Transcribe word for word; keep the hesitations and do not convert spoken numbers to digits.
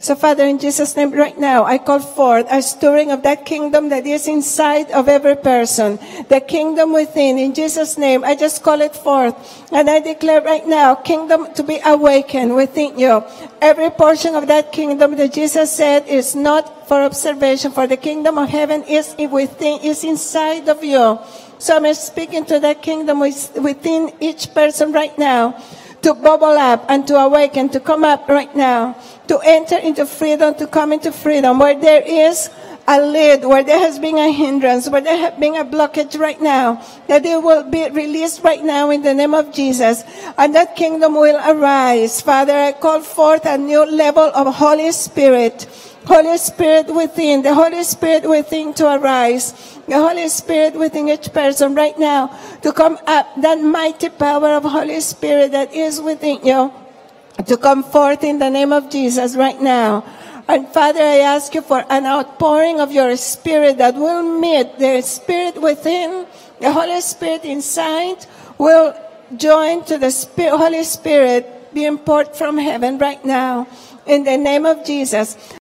So, Father, in Jesus' name right now, I call forth a stirring of that kingdom that is inside of every person, the kingdom within. In Jesus' name, I just call it forth. And I declare right now, kingdom to be awakened within you. Every portion of that kingdom that Jesus said is not for observation, for the kingdom of heaven is within, is inside of you. So I'm speaking to that kingdom within each person right now, to bubble up and to awaken, to come up right now, to enter into freedom, to come into freedom. Where there is a lead, where there has been a hindrance, where there has been a blockage right now, that it will be released right now in the name of Jesus. And that kingdom will arise. Father, I call forth a new level of Holy Spirit. Holy Spirit within, the Holy Spirit within to arise. The Holy Spirit within each person right now to come up, that mighty power of Holy Spirit that is within you, to come forth in the name of Jesus right now. And Father, I ask you for an outpouring of your Spirit that will meet the Spirit within, the Holy Spirit inside will join to the Spirit, Holy Spirit being poured from heaven right now in the name of Jesus.